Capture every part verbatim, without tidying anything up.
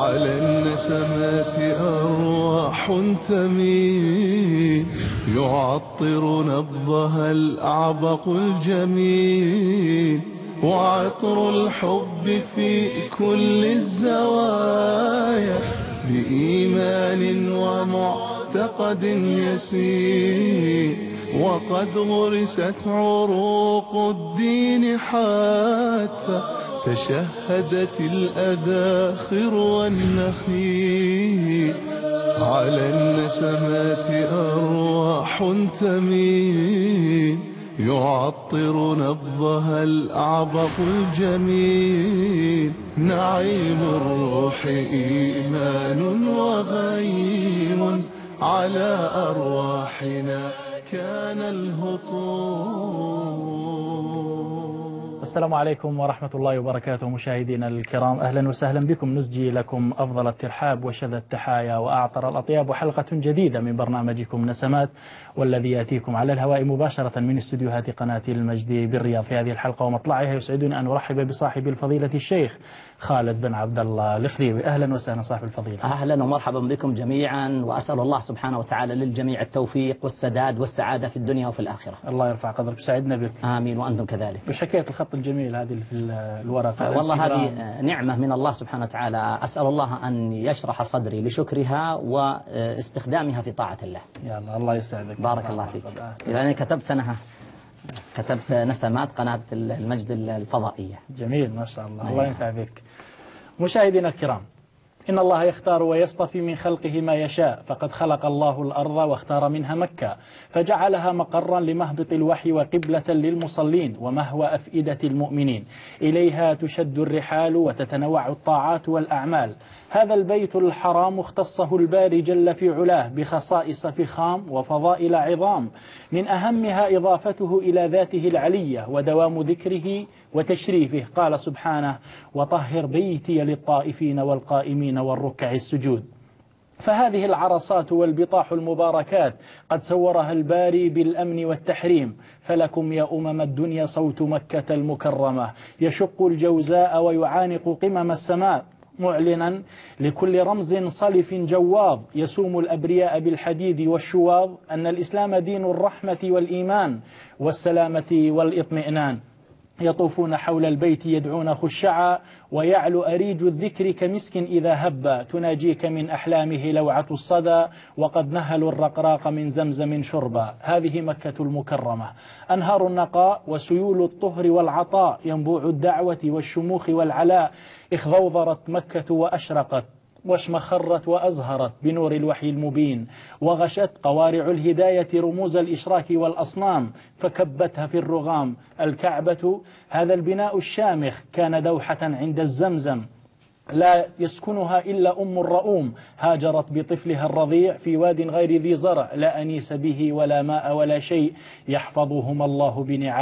على النسمات أرواح تميل يعطر نبضها الأعبق الجميل، وعطر الحب في كل الزوايا بإيمان ومعتقد يسير، وقد غرست عروق الدين حتى تشهدت الأذاخر والنخيل. على النسمات أرواح تميل يعطر نبضها الأعبق الجميل، نعيم الروح إيمان وغيم على أرواحنا كان الهطول. السلام عليكم ورحمة الله وبركاته. مشاهدينا الكرام، أهلا وسهلا بكم. نزجي لكم أفضل الترحاب وشذا التحايا وأعطر الأطياب، وحلقة جديدة من برنامجكم نسمات، والذي يأتيكم على الهواء مباشرة من استديوهات قناة المجد بالرياض. في هذه الحلقة ومطلعها يسعدني أن أرحب بصاحب الفضيلة الشيخ خالد بن عبد الله الخديوي. أهلا وسهلا صاحب الفضيلة. أهلا ومرحبا بكم جميعا، وأسأل الله سبحانه وتعالى للجميع التوفيق والسداد والسعادة في الدنيا وفي الآخرة. الله يرفع قدرك وسعدنا بك. آمين وأنتم كذلك. وش حكاية الخط الجميل هذه في الورقة؟ والله هذه نعمة من الله سبحانه وتعالى، أسأل الله أن يشرح صدري لشكرها واستخدامها في طاعة الله. يا الله، الله يسعدك. بارك الله فيك. يعني كتبت أنا كتبت نسمات قناة المجد الفضائية. جميل ما شاء الله. الله ينفع بك. مشاهدينا الكرام، إن الله يختار ويصطفي من خلقه ما يشاء، فقد خلق الله الأرض واختار منها مكة فجعلها مقرا لمهبط الوحي وقبلة للمصلين ومهوى أفئدة المؤمنين، إليها تشد الرحال وتتنوع الطاعات والأعمال. هذا البيت الحرام اختصه الباري جل في علاه بخصائص فخام وفضائل عظام، من أهمها إضافته إلى ذاته العلية ودوام ذكره وتشريفه. قال سبحانه: وطهر بيتي للطائفين والقائمين والركع السجود. فهذه العرصات والبطاح المباركات قد صورها الباري بالأمن والتحريم. فلكم يا أمم الدنيا صوت مكة المكرمة يشق الجوزاء ويعانق قمم السماء، معلنا لكل رمز صلف جواظ يسوم الأبرياء بالحديد والشواظ أن الإسلام دين الرحمة والإيمان والسلامة والإطمئنان. يطوفون حول البيت يدعون خشعا، ويعلو أريج الذكر كمسك إذا هب، تناجيك من أحلامه لوعة الصدى، وقد نهلوا الرقراق من زمزم شربا. هذه مكة المكرمة، أنهار النقاء وسيول الطهر والعطاء، ينبوع الدعوة والشموخ والعلاء. اخضوضرت مكة وأشرقت واشمخرت وأزهرت بنور الوحي المبين، وغشت قوارع الهداية رموز الإشراك والأصنام فكبتها في الرغام. الكعبة هذا البناء الشامخ كان دوحة عند الزمزم، لا يسكنها إلا أم الرؤوم، هاجرت بطفلها الرضيع في واد غير ذي زرع، لا أنيس به ولا ماء ولا شيء، يحفظهما الله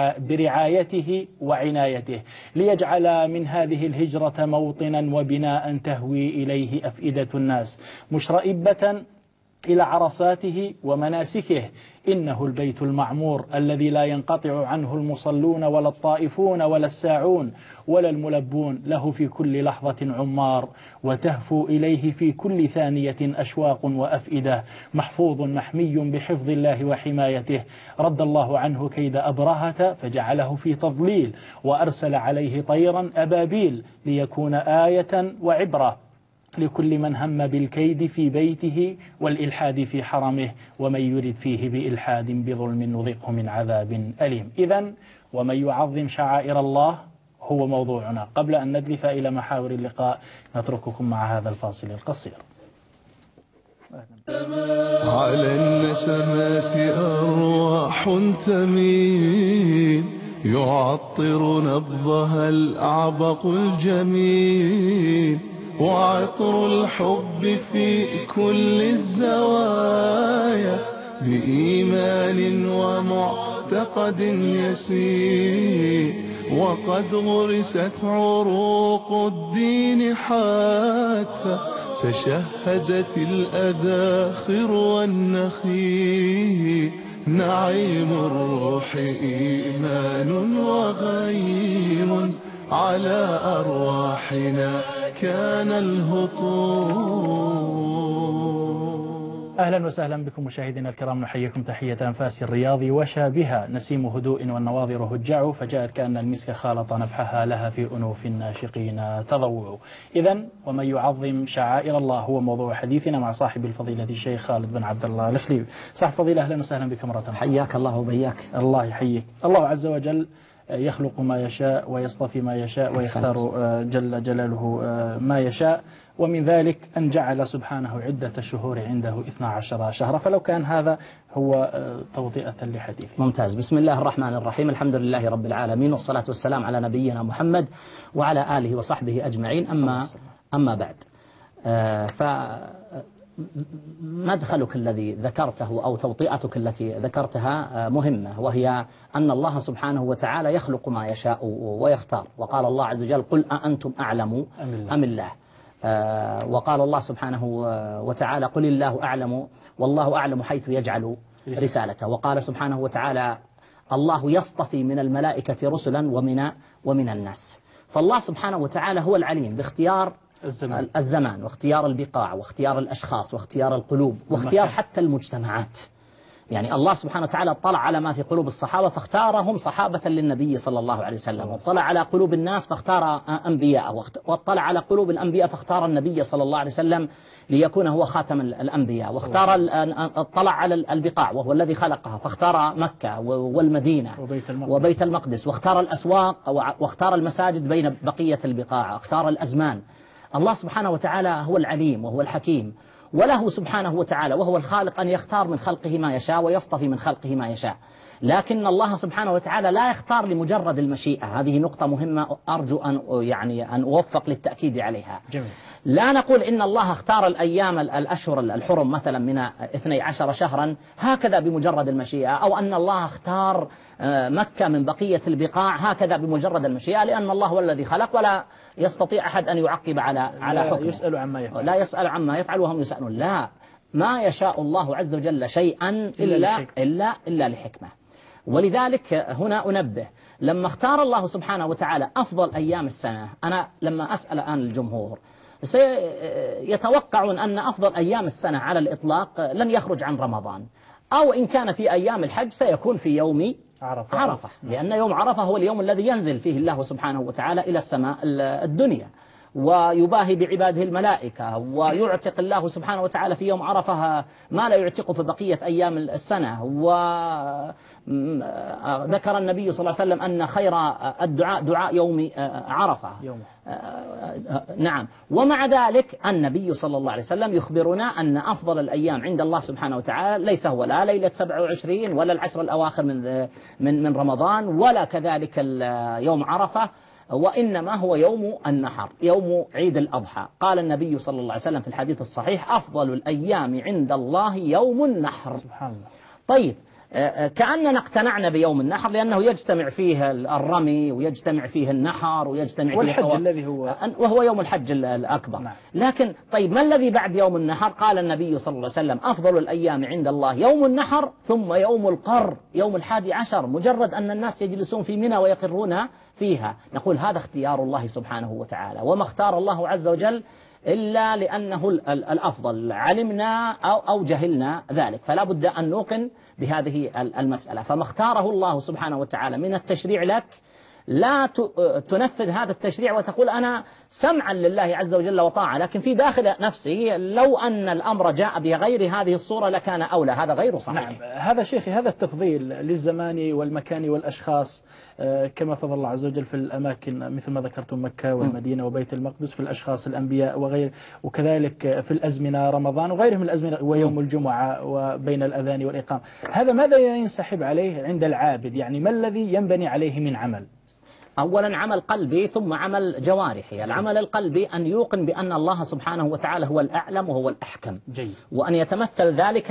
برعايته وعنايته، ليجعل من هذه الهجرة موطنا وبناء تهوي إليه أفئدة الناس، مشرئبة إلى عرصاته ومناسكه. إنه البيت المعمور الذي لا ينقطع عنه المصلون ولا الطائفون ولا الساعون ولا الملبون، له في كل لحظة عمار، وتهفو إليه في كل ثانية أشواق وأفئدة، محفوظ محمي بحفظ الله وحمايته. رد الله عنه كيد أبرهة فجعله في تضليل، وأرسل عليه طيرا أبابيل ليكون آية وعبرة لكل من هم بالكيد في بيته والإلحاد في حرمه، ومن يرد فيه بإلحاد بظلم نذقه من عذاب أليم. إذن ومن يعظم شعائر الله هو موضوعنا. قبل أن ندلف إلى محاور اللقاء نترككم مع هذا الفاصل القصير. على النسمات أرواح تميل يعطر نبضها الأعبق الجميل، وعطر الحب في كل الزوايا بإيمان ومعتقد يسير، وقد غرست عروق الدين حتى تشهدت الأذاخر والنخيل. نعيم الروح إيمان وغيم على أرواحنا كان الهطول. أهلا وسهلا بكم مشاهدينا الكرام، نحييكم تحية أنفاس الرياض وشابها، نسيم هدوء والنواظر هجع، فجاءت كأن المسك خالط نفحها، لها في أنوف الناشقين تضوع. إذن ومن يعظم شعائر الله هو موضوع حديثنا مع صاحب الفضيلة الشيخ خالد بن عبد الله الخليوي. صاحب الفضيلة أهلا وسهلا بك مرة أخرى. حياك الله وبياك. الله يحييك. الله عز وجل يخلق ما يشاء ويصطفي ما يشاء ويختار جل جلاله ما يشاء، ومن ذلك أن جعل سبحانه عدة الشهور عنده اثنا عشر شهرا، فلو كان هذا هو توطئة لحديث. ممتاز. بسم الله الرحمن الرحيم، الحمد لله رب العالمين، والصلاة والسلام على نبينا محمد وعلى آله وصحبه أجمعين. أما أما بعد، ف مدخلك الذي ذكرته أو توطئتك التي ذكرتها مهمة، وهي أن الله سبحانه وتعالى يخلق ما يشاء ويختار. وقال الله عز وجل: قل أأنتم أعلم أم الله. وقال الله سبحانه وتعالى: قل الله أعلم والله أعلم حيث يجعل رسالته. وقال سبحانه وتعالى: الله يصطفي من الملائكة رسلا ومن ومن الناس. فالله سبحانه وتعالى هو العليم باختيار الزمان, الزمان واختيار البقاع واختيار الأشخاص واختيار القلوب واختيار حتى المجتمعات. يعني الله سبحانه وتعالى اطلع على ما في قلوب الصحابة فاختارهم صحابة للنبي صلى الله عليه وسلم، واطلع على قلوب الناس فاختار أنبياء، واطلع على قلوب الأنبياء فاختار النبي صلى الله عليه وسلم ليكون هو خاتم الأنبياء، واختار اطلع على البقاع وهو الذي خلقها فاختار مكة والمدينة وبيت المقدس، واختار الأسواق واختار المساجد بين بقية البقاع، اختار الأزمان. الله سبحانه وتعالى هو العليم وهو الحكيم، وله سبحانه وتعالى وهو الخالق أن يختار من خلقه ما يشاء ويصطفي من خلقه ما يشاء. لكن الله سبحانه وتعالى لا يختار لمجرد المشيئة. هذه نقطة مهمة أرجو أن يعني أن أوفق للتأكيد عليها. جميل. لا نقول إن الله اختار الأيام الأشهر الحرم مثلا من اثني عشر شهرا هكذا بمجرد المشيئة، أو أن الله اختار مكة من بقية البقاع هكذا بمجرد المشيئة، لأن الله هو الذي خلق ولا يستطيع أحد أن يعقب على على حكمه. يسأل عما يفعل. لا يسأل عما يفعل وهم يسألون. لا، ما يشاء الله عز وجل شيئا إلا إلا إلا لحكمة. ولذلك هنا أنبه، لما اختار الله سبحانه وتعالى أفضل أيام السنة، أنا لما أسأل الآن الجمهور سيتوقعون أن أفضل أيام السنة على الإطلاق لن يخرج عن رمضان، أو إن كان في أيام الحج سيكون في يوم عرفة, عرفة. لأن يوم عرفة هو اليوم الذي ينزل فيه الله سبحانه وتعالى إلى السماء الدنيا ويباهي بعباده الملائكة، ويعتق الله سبحانه وتعالى في يوم عرفة ما لا يعتقه في بقية أيام السنة. وذكر النبي صلى الله عليه وسلم أن خير الدعاء دعاء يوم عرفة. يوم. نعم. ومع ذلك النبي صلى الله عليه وسلم يخبرنا أن أفضل الأيام عند الله سبحانه وتعالى ليس هو لا ليلة سبعة وعشرين ولا العشر الأواخر من من من رمضان ولا كذلك يوم عرفة، وإنما هو يوم النحر، يوم عيد الأضحى. قال النبي صلى الله عليه وسلم في الحديث الصحيح: أفضل الأيام عند الله يوم النحر. سبحان الله. طيب، كأننا اقتنعنا بيوم النحر لأنه يجتمع فيه الرمي ويجتمع فيه النحر ويجتمع فيه والحج الذي هو وهو يوم الحج الأكبر. نعم. لكن طيب، ما الذي بعد يوم النحر؟ قال النبي صلى الله عليه وسلم: أفضل الأيام عند الله يوم النحر ثم يوم القر، يوم الحادي عشر، مجرد أن الناس يجلسون في منى ويقرون فيها. نقول هذا اختيار الله سبحانه وتعالى، وما اختار الله عز وجل إلا لأنه الأفضل، علمنا أو أو جهلنا ذلك، فلا بد أن نوقن بهذه المسألة. فما اختاره الله سبحانه وتعالى من التشريع لك لا تنفذ هذا التشريع وتقول أنا سمعا لله عز وجل وطاعة، لكن في داخل نفسي لو أن الأمر جاء بغير هذه الصورة لكان أولى. هذا غير صحيح. نعم. هذا شيخي، هذا التفضيل للزمان والمكان والأشخاص كما فضل الله عز وجل في الأماكن مثل ما ذكرتم مكة والمدينة وبيت المقدس، في الأشخاص الأنبياء وغير، وكذلك في الأزمنة رمضان وغيرهم من الأزمنة ويوم الجمعة وبين الأذان والإقامة. هذا ماذا ينسحب عليه عند العابد؟ يعني ما الذي ينبني عليه من عمل؟ أولا عمل قلبي ثم عمل جوارحي. العمل القلبي أن يوقن بأن الله سبحانه وتعالى هو الأعلم وهو الأحكم. جيد. وأن يتمثل ذلك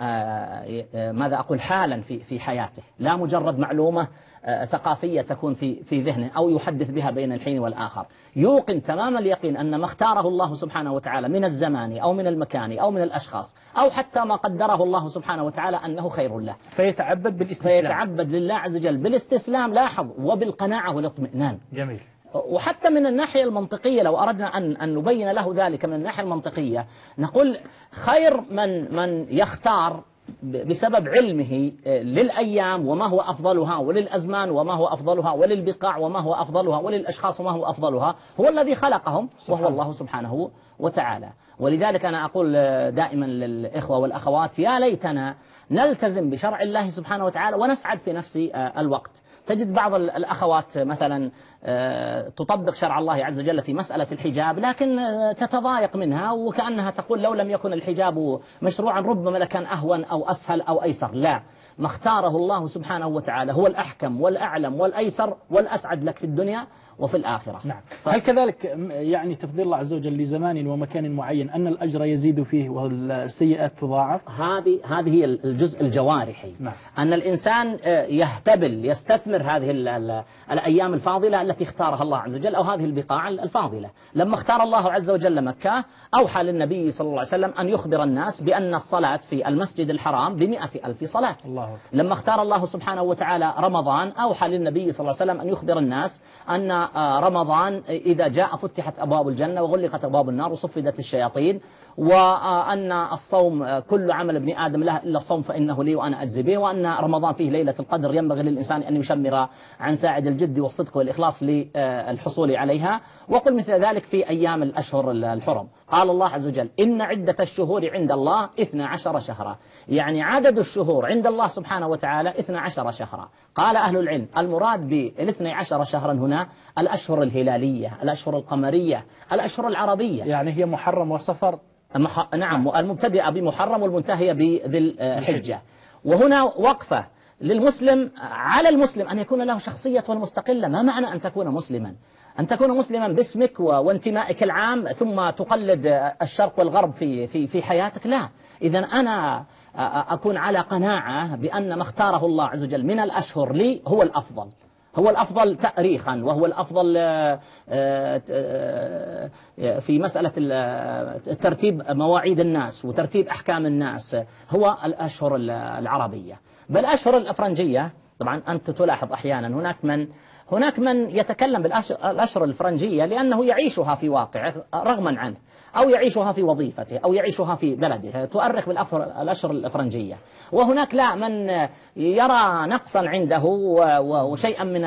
ماذا أقول حالا في في حياته، لا مجرد معلومة ثقافية تكون في في ذهنه أو يحدث بها بين الحين والآخر. يوقن تمام اليقين أن ما اختاره الله سبحانه وتعالى من الزمان أو من المكان أو من الأشخاص أو حتى ما قدره الله سبحانه وتعالى أنه خير له، فيتعبد بالاستسلام، فيتعبد لله عز وجل بالاستسلام، لاحظ، وبالقناعة والاطمئنان. جميل. وحتى من الناحية المنطقية لو أردنا أن أن نبين له ذلك من الناحية المنطقية نقول خير من من يختار بسبب علمه للأيام وما هو أفضلها، وللأزمان وما هو أفضلها، وللبقاع وما هو أفضلها، وللأشخاص وما هو أفضلها، هو الذي خلقهم وهو الله سبحانه وتعالى. ولذلك أنا أقول دائما للإخوة والأخوات يا ليتنا نلتزم بشرع الله سبحانه وتعالى ونسعد في نفس الوقت. تجد بعض الأخوات مثلا تطبق شرع الله عز وجل في مسألة الحجاب لكن تتضايق منها وكأنها تقول لو لم يكن الحجاب مشروعا ربما لكان أهون أو أسهل أو أيسر. لا، ما اختاره الله سبحانه وتعالى هو الأحكم والأعلم والأيسر والأسعد لك في الدنيا وفي الآخرة. نعم. ف... هل كذلك يعني تفضيل الله عز وجل لزمان ومكان معين أن الأجر يزيد فيه والسيئات تضاعف؟ هذه هذه هي الجزء الجوارحي. نعم. أن الإنسان يهتبل يستثمر هذه ال ال الأيام الفاضلة التي اختارها الله عز وجل أو هذه البقاع الفاضلة. لما اختار الله عز وجل مكة أوحى للنبي صلى الله عليه وسلم أن يخبر الناس بأن الصلاة في المسجد الحرام بمئة ألف صلاة. الله. لما اختار الله سبحانه وتعالى رمضان أوحى للنبي صلى الله عليه وسلم أن يخبر الناس أن رمضان إذا جاء فتحت أبواب الجنة وغلقت أبواب النار وصفدت الشياطين، وأن الصوم كل عمل ابن آدم له إلا الصوم فإنه لي وأنا أجزي به، وأن رمضان فيه ليلة القدر ينبغي للإنسان أن يشمر عن ساعد الجد والصدق والإخلاص للحصول عليها. وقل مثل ذلك في أيام الأشهر الحرم. قال الله عز وجل إن عدة الشهور عند الله اثنا عشر شهرا، يعني عدد الشهور عند الله سبحانه وتعالى اثنا عشر شهرا. قال أهل العلم المراد بالاثني عشر شهرا هنا الأشهر الهلالية، الأشهر القمرية، الأشهر العربية، يعني هي محرم وصفر. مح... نعم، المبتدئة بمحرم والمنتهية بذي الحجة. وهنا وقفة للمسلم، على المسلم أن يكون له شخصية مستقلة. ما معنى أن تكون مسلما؟ أن تكون مسلما باسمك وانتمائك العام ثم تقلد الشرق والغرب في في في حياتك؟ لا. إذا أنا أكون على قناعة بأن ما اختاره الله عز وجل من الأشهر لي هو الأفضل، هو الأفضل تأريخا، وهو الأفضل في مسألة ترتيب مواعيد الناس وترتيب أحكام الناس هو الأشهر العربية. بل الأشهر الأفرنجية طبعا أنت تلاحظ أحيانا هناك من هناك من يتكلم بالأشهر الفرنجية لأنه يعيشها في واقعه رغما عنه، أو يعيشها في وظيفته، أو يعيشها في بلده، تؤرخ بالأشهر الأفرنجية. وهناك لا، من يرى نقصا عنده وشيئا من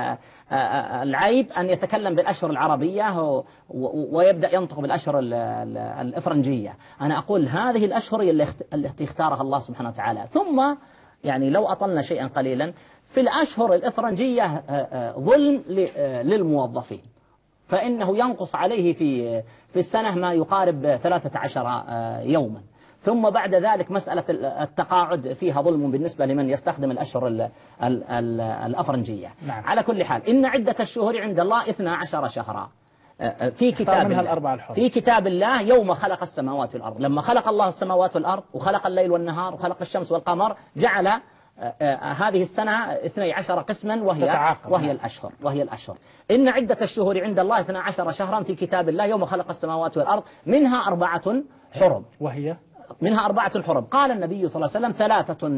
العيب أن يتكلم بالأشهر العربية ويبدأ ينطق بالأشهر الأفرنجية. أنا أقول هذه الأشهر التي اختارها الله سبحانه وتعالى. ثم يعني لو أطلنا شيئا قليلا في الأشهر الإفرنجية ظلم للموظفين، فإنه ينقص عليه في في السنة ما يقارب ثلاثة عشر يوما. ثم بعد ذلك مسألة التقاعد فيها ظلم بالنسبة لمن يستخدم الأشهر ال ال ال الأفرنجية. نعم. على كل حال إن عدة الشهور عند الله اثنا عشر شهرا في كتاب الله. في كتاب الله يوم خلق السماوات والأرض. لما خلق الله السماوات والأرض وخلق الليل والنهار وخلق الشمس والقمر جعل هذه السنة اثني عشر قسما وهي وهي الأشهر وهي الأشهر. إن عدة الشهور عند الله اثنا عشر شهرا في كتاب الله يوم خلق السماوات والأرض منها أربعة حرم، وهي منها أربعة حرم. قال النبي صلى الله عليه وسلم ثلاثة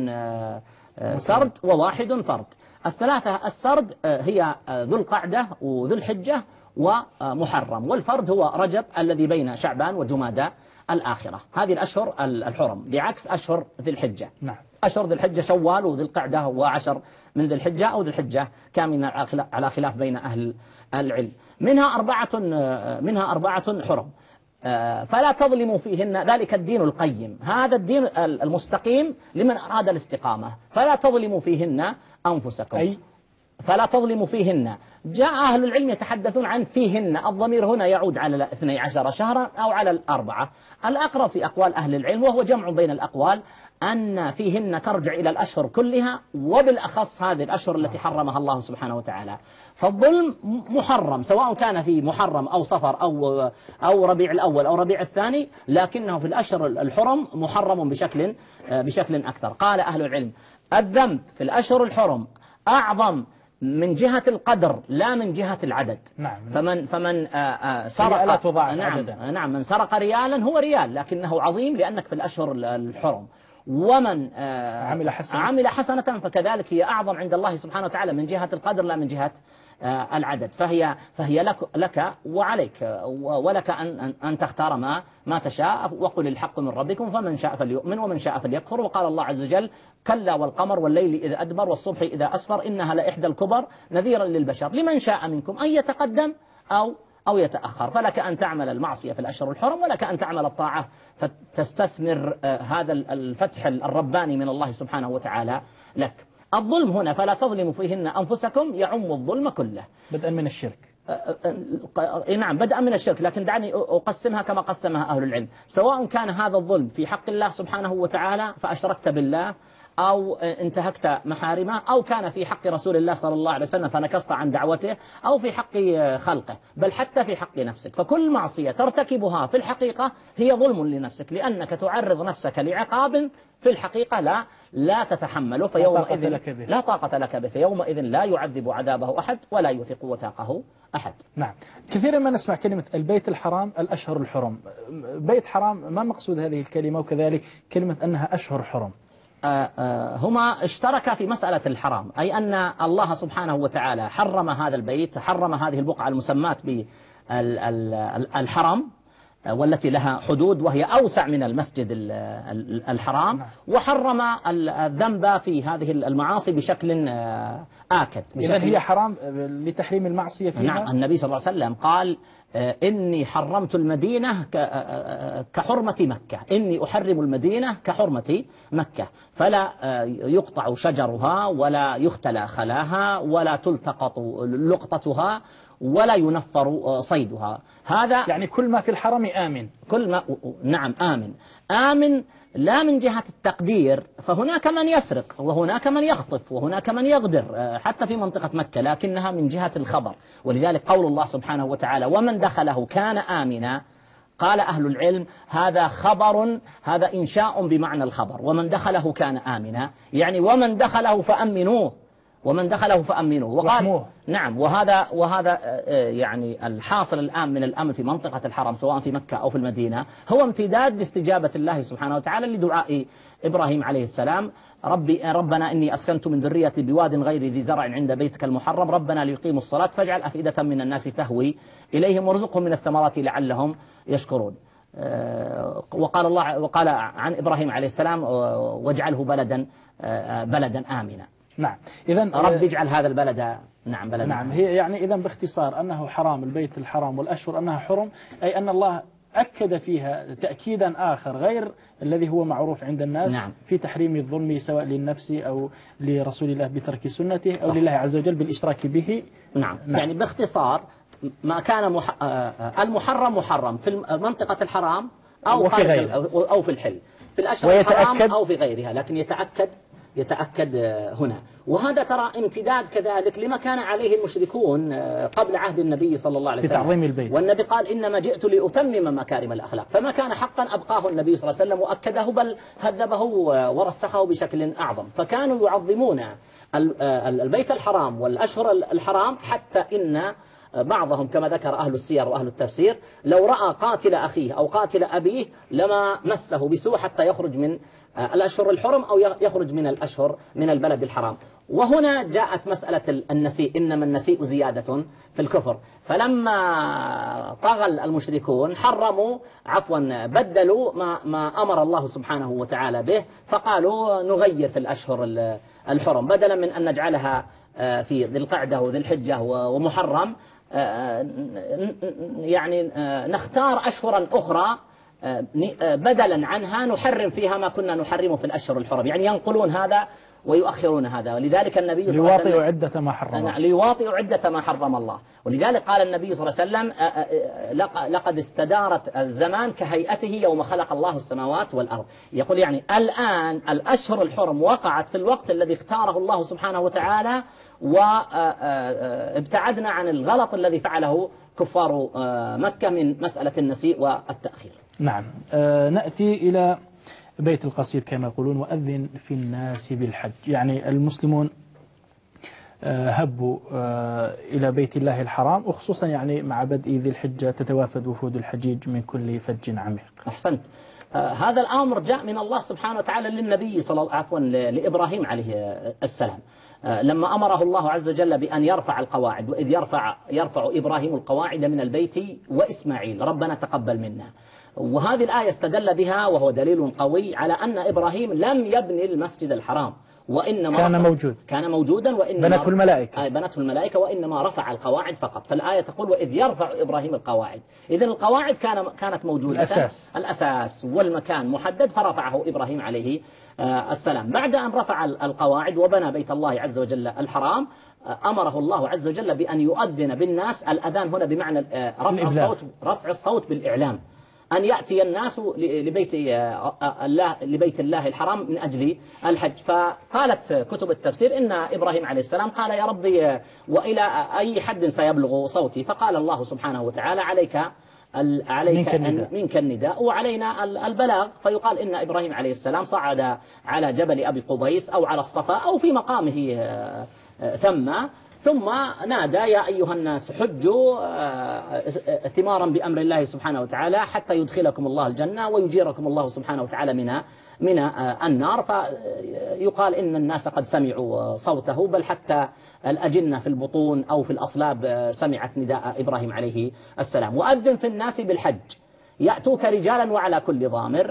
سرد وواحد فرد. الثلاثة السرد هي ذو القعدة وذو الحجة ومحرم، والفرد هو رجب الذي بين شعبان وجمادى الآخرة. هذه الأشهر الحرم بعكس أشهر ذي الحجة. نعم. أشهر ذي الحجة شوال وذي القعدة وعشر من ذي الحجة أو ذي الحجة كامل على خلاف بين أهل العلم. منها أربعة منها أربعة حرم فلا تظلموا فيهن ذلك الدين القيم، هذا الدين المستقيم لمن أراد الاستقامة. فلا تظلموا فيهن أنفسكم، أي فلا تظلموا فيهن. جاء أهل العلم يتحدثون عن فيهن، الضمير هنا يعود على الاثني عشر شهرا أو على الأربعة. الأقرب في أقوال أهل العلم وهو جمع بين الأقوال أن فيهن ترجع إلى الأشهر كلها، وبالأخص هذه الأشهر التي حرمها الله سبحانه وتعالى. فالظلم محرم سواء كان في محرم أو صفر أو أو ربيع الأول أو ربيع الثاني، لكنه في الأشهر الحرم محرم بشكل بشكل أكثر. قال أهل العلم الذنب في الأشهر الحرم أعظم من جهة القدر لا من جهة العدد. نعم. فمن فمن سرق نعم عددا. نعم من سرق ريالا هو ريال لكنه عظيم لأنك في الأشهر الحرم. ومن عمل حسنة. عمل حسنة فكذلك هي أعظم عند الله سبحانه وتعالى من جهة القدر لا من جهة العدد. فهي فهي لك لك وعليك، ولك أن أن تختار ما ما تشاء. وقل الحق من ربكم فمن شاء فليؤمن ومن شاء فليكفر. وقال الله عز وجل: كلا والقمر والليل إذا أدبر والصبح إذا أسفر إنها لإحدى الكبر نذيرا للبشر لمن شاء منكم أن يتقدم أو أو يتأخر. فلك أن تعمل المعصية في الأشهر الحرم، ولك أن تعمل الطاعة فتستثمر هذا الفتح الرباني من الله سبحانه وتعالى لك. الظلم هنا فلا تظلموا فيهن أنفسكم يعم الظلم كله بدءا من الشرك. نعم بدءا من الشرك، لكن دعني أقسمها كما قسمها أهل العلم. سواء كان هذا الظلم في حق الله سبحانه وتعالى فأشركت بالله أو انتهكت محارمه، أو كان في حق رسول الله صلى الله عليه وسلم فنكست عن دعوته، أو في حق خلقه، بل حتى في حق نفسك. فكل معصية ترتكبها في الحقيقة هي ظلم لنفسك، لأنك تعرض نفسك لعقاب في الحقيقة لا لا تتحمله، فيومئذ لا طاقة لك به، فيومئذ لا يعذب عذابه أحد ولا يوثق وثاقه أحد. نعم. كثيرا ما نسمع كلمة البيت الحرام، الأشهر الحرم. بيت حرام ما مقصود هذه الكلمة؟ وكذلك كلمة أنها أشهر حرم. آه آه هما اشتركا في مسألة الحرام، أي أن الله سبحانه وتعالى حرم هذا البيت، حرم هذه البقعة المسماة بالحرم والتي لها حدود وهي أوسع من المسجد الحرام، وحرم الذنب في هذه المعاصي بشكل آكد. إذن هي حرام لتحريم المعصية فيها؟ نعم. النبي صلى الله عليه وسلم قال: إني حرمت المدينة كحرمة مكة، إني أحرم المدينة كحرمة مكة، فلا يقطع شجرها ولا يختلى خلاها ولا تلتقط لقطتها ولا ينفر صيدها. هذا يعني كل ما في الحرم آمن. كل ما نعم آمن. آمن لا من جهة التقدير، فهناك من يسرق وهناك من يخطف وهناك من يغدر حتى في منطقة مكة، لكنها من جهة الخبر. ولذلك قول الله سبحانه وتعالى: ومن دخله كان آمنا. قال أهل العلم: هذا خبر، هذا إنشاء بمعنى الخبر. ومن دخله كان آمنا يعني ومن دخله فأمنوه، ومن دخله فأمنوه. وقال وحموه. نعم. وهذا وهذا يعني الحاصل الآن من الأمن في منطقة الحرم سواء في مكة أو في المدينة هو امتداد لاستجابة الله سبحانه وتعالى لدعاء إبراهيم عليه السلام: ربي ربنا إني أسكنت من ذريتي بواد غير ذي زرع عند بيتك المحرم ربنا ليقيموا الصلاة فاجعل أفئدة من الناس تهوي إليهم وارزقهم من الثمرات لعلهم يشكرون. وقال الله وقال عن إبراهيم عليه السلام: واجعله بلدا بلدا آمنا. نعم. إذن رب اجعل هذا البلد نعم بلدا. نعم. هي يعني إذن باختصار أنه حرام البيت الحرام والأشهر أنها حرم، أي أن الله أكد فيها تأكيدا آخر غير الذي هو معروف عند الناس. نعم. في تحريم الظلم سواء للنفس أو لرسول الله بترك سنته أو صح. لله عز وجل بالإشراك به. نعم. نعم. يعني باختصار ما كان مح... المحرم محرم في منطقة الحرام أو خارج أو في الحل في الأشهر الحرام أو في غيرها، لكن يتأكد يتأكد هنا. وهذا ترى امتداد كذلك لما كان عليه المشركون قبل عهد النبي صلى الله عليه وسلم بتعظيم البيت. والنبي قال: إنما جئت لأتمم مكارم الأخلاق. فما كان حقا أبقاه النبي صلى الله عليه وسلم وأكده، بل هذبه ورسخه بشكل أعظم. فكانوا يعظمون البيت الحرام والأشهر الحرام، حتى إن بعضهم كما ذكر أهل السير وأهل التفسير لو رأى قاتل أخيه أو قاتل أبيه لما مسه بسوء حتى يخرج من الأشهر الحرم أو يخرج من الأشهر من البلد الحرام. وهنا جاءت مسألة النسيء: إنما النسيء زيادة في الكفر. فلما طغى المشركون حرموا عفوا بدلوا ما, ما أمر الله سبحانه وتعالى به، فقالوا نغير في الأشهر الحرم بدلا من أن نجعلها في ذي القعدة وذي الحجة ومحرم، يعني نختار أشهرا أخرى بدلا عنها نحرم فيها ما كنا نحرمه في الأشهر الحرم. يعني ينقلون هذا ويؤخرون هذا. ولذلك النبي صلى الله عليه وسلم ليواطئوا عدة ما حرم الله. ليواطئوا عدة ما حرم الله. ولذلك قال النبي صلى الله عليه وسلم: لقد استدارت الزمان كهيئته يوم خلق الله السماوات والأرض. يقول يعني الآن الأشهر الحرم وقعت في الوقت الذي اختاره الله سبحانه وتعالى، وابتعدنا عن الغلط الذي فعله كفار مكة من مسألة النسيء والتأخير. نعم. آه نأتي إلى بيت القصيد كما يقولون: وأذن في الناس بالحج. يعني المسلمون هبوا إلى بيت الله الحرام، وخصوصا يعني مع بدء ذي الحجة تتوافد وفود الحجيج من كل فج عميق. أحسنت. آه هذا الأمر جاء من الله سبحانه وتعالى للنبي صلى الله عفوا لإبراهيم عليه السلام، آه لما أمره الله عز وجل بأن يرفع القواعد، وإذ يرفع يرفع إبراهيم القواعد من البيت وإسماعيل ربنا تقبل منا. وهذه الآية استدل بها وهو دليل قوي على أن إبراهيم لم يبني المسجد الحرام، وإنما كان موجود كان موجودا وإنما بنته الملائكة آه بنته الملائكة وإنما رفع القواعد فقط. فالآية تقول وإذ يرفع إبراهيم القواعد، إذن القواعد كان كانت موجودة، الأساس الأساس والمكان محدد فرفعه إبراهيم عليه آه السلام. بعد أن رفع القواعد وبنى بيت الله عز وجل الحرام، آه أمره الله عز وجل بأن يؤذن بالناس. الأذان هنا بمعنى آه رفع الصوت رفع الصوت بالإعلام، أن يأتي الناس لبيت الله لبيت الله الحرام من أجل الحج. فقالت كتب التفسير إن إبراهيم عليه السلام قال يا ربي وإلى أي حد سيبلغ صوتي؟ فقال الله سبحانه وتعالى عليك عليك منك, منك النداء وعلينا البلاغ. فيقال إن إبراهيم عليه السلام صعد على جبل أبي قبيس أو على الصفا أو في مقامه ثم ثم نادى يا أيها الناس حجوا ائتمارا بأمر الله سبحانه وتعالى حتى يدخلكم الله الجنة ويجيركم الله سبحانه وتعالى من من النار. فيقال إن الناس قد سمعوا صوته، بل حتى الأجنة في البطون أو في الأصلاب سمعت نداء إبراهيم عليه السلام. وأذن في الناس بالحج يأتوك رجالا وعلى كل ضامر.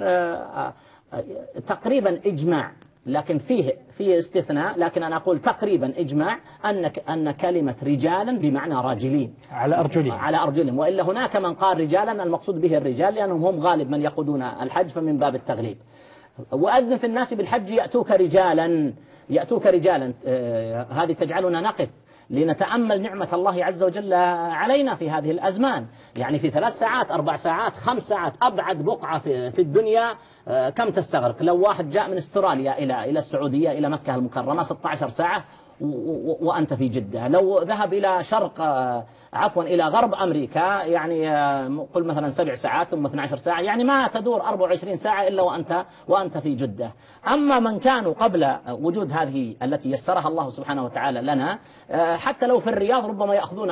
تقريبا إجماع، لكن فيه فيه استثناء، لكن أنا أقول تقريبا إجماع أن أن كلمة رجالا بمعنى راجلين على أرجلهم على أرجلهم، وإلا هناك من قال رجالا المقصود به الرجال لأنهم هم غالب من يقودون الحج فمن باب التغليب. وأذن في الناس بالحج يأتوك رجالا يأتوك رجالا آه هذه تجعلنا نقف لنتأمل نعمة الله عز وجل علينا في هذه الأزمان. يعني في ثلاث ساعات أربع ساعات خمس ساعات أبعد بقعة في, في الدنيا آه كم تستغرق؟ لو واحد جاء من استراليا إلى إلى السعودية إلى مكة المكرمة ستة عشر ساعة وأنت في جدة. لو ذهب إلى شرق عفوا إلى غرب أمريكا يعني قل مثلا سبع ساعات ثم اثنتي عشرة ساعة، يعني ما تدور أربع وعشرين ساعة إلا وأنت وأنت في جدة. أما من كانوا قبل وجود هذه التي يسرها الله سبحانه وتعالى لنا حتى لو في الرياض ربما يأخذون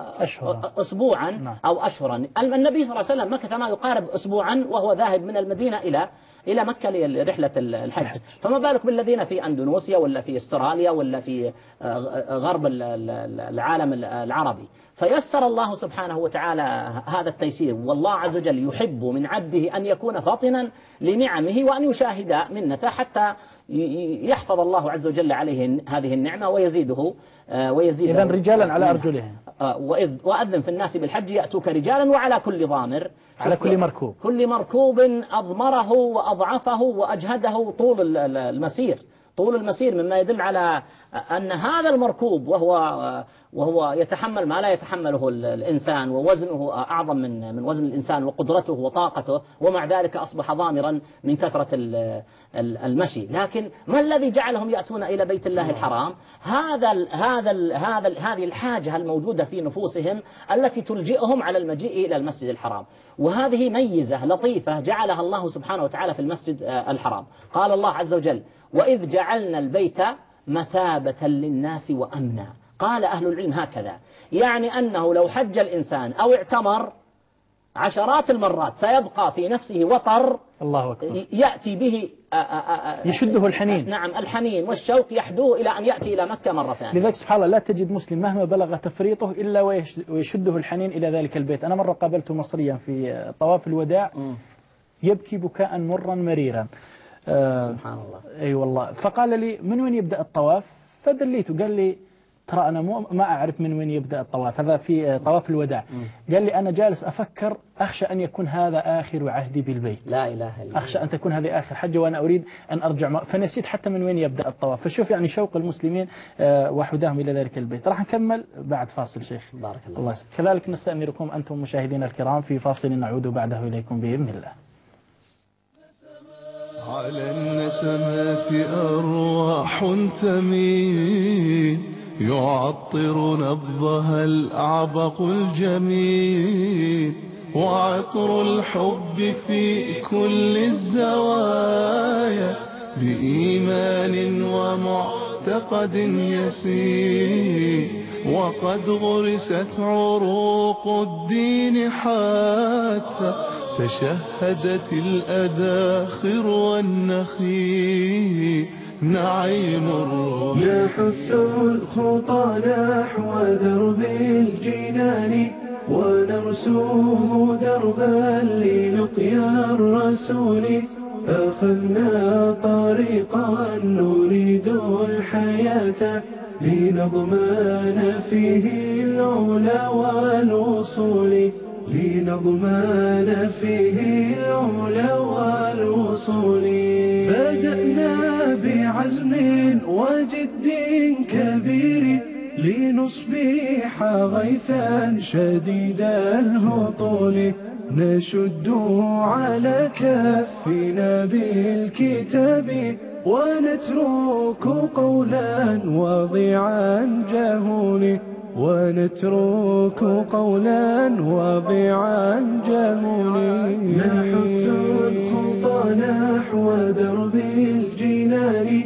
أسبوعا أو أشهرا. النبي صلى الله عليه وسلم مكث ما يقارب أسبوعا وهو ذاهب من المدينة إلى إلى مكة لرحلة الحج، فما بالك بالذين في أندونيسيا ولا في استراليا ولا في غرب العالم العربي. فيسر الله سبحانه وتعالى هذا التيسير، والله عز وجل يحب من عبده أن يكون فاطنا لنعمه وأن يشاهد منته حتى يحفظ الله عز وجل عليه هذه النعمة ويزيده ويزيده. إذن رجالا على أرجلهم. وأذن في الناس بالحج يأتوك رجالا وعلى كل ضامر، على كل مركوب كل مركوب أضمره وأضعفه وأجهده طول المسير طول المسير مما يدل على أن هذا المركوب وهو وهو يتحمل ما لا يتحمله الإنسان، ووزنه أعظم من من وزن الإنسان وقدرته وطاقته، ومع ذلك أصبح ضامرا من كثرة المشي. لكن ما الذي جعلهم يأتون إلى بيت الله الحرام؟ هذا ال هذا ال هذا ال هذه الحاجة الموجودة في نفوسهم التي تلجئهم على المجيء إلى المسجد الحرام. وهذه ميزة لطيفة جعلها الله سبحانه وتعالى في المسجد الحرام. قال الله عز وجل وإذ جعلنا البيت مثابة للناس وأمنا. قال أهل العلم هكذا، يعني أنه لو حج الإنسان أو اعتمر عشرات المرات سيبقى في نفسه وطر الله أكبر يأتي به يشده الحنين. نعم الحنين والشوق يحدوه إلى أن يأتي إلى مكة مرة ثانية. لذلك سبحان الله لا تجد مسلم مهما بلغ تفريطه إلا ويشده الحنين إلى ذلك البيت. أنا مرة قابلت مصريا في طواف الوداع يبكي بكاء مرا مريرا آه سبحان الله. أي والله. فقال لي من وين يبدأ الطواف؟ فدليته قال لي ترى أنا مو ما أعرف من وين يبدأ الطواف، هذا في طواف الوداع. م. قال لي أنا جالس أفكر أخشى أن يكون هذا آخر عهدي بالبيت، لا إله إلا الله، أخشى أن تكون هذه آخر حجة وأنا أريد أن أرجع م... فنسيت حتى من وين يبدأ الطواف. فشوف يعني شوق المسلمين آه وحداهم إلى ذلك البيت. راح نكمل بعد فاصل شيخ. بارك الله, الله سبحانه. كذلك نستأمركم أنتم مشاهدينا الكرام في فاصل نعود بعده إليكم بإذن الله. على النسمات أرواح تميل يعطر نبضها الأعبق الجميل، وعطر الحب في كل الزوايا بإيمان ومعتقد معتقد يسير، وقد غرست عروق الدين حتى تشهدت الأذاخر والنخيل. نعيم الروح نحث الخطى نحو درب الجنان، ونرسم دربا للقيا الرسول. أخذنا طريقا نريد الحياة، لنضمن فيه العلا والوصول. لنضمن فيه العلا والوصول. بدأنا بعزم وجد كبير، لنصبح غيثا شديد الهطول. نشد على كفنا بالكتاب، ونترك قولا وضيعا جهول. ونترك قولا وضيعا جهول. نحث الخطى نحو درب الجنان،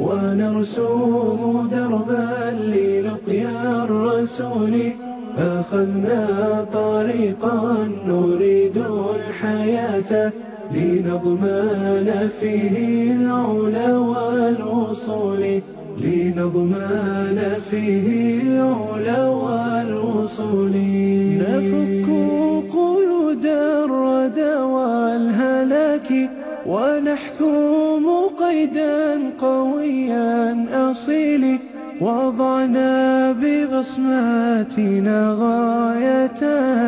ونرسم دربا للقيا الرسول. أخذنا طريقا نريد الحياة، لنضمن فيه العلا والوصول. لنضمن فيه العلا والوصول. نفك قيود الردى والهلاك، ونحكم قيدا قويا أصيل. وضعنا ببصماتنا غاية،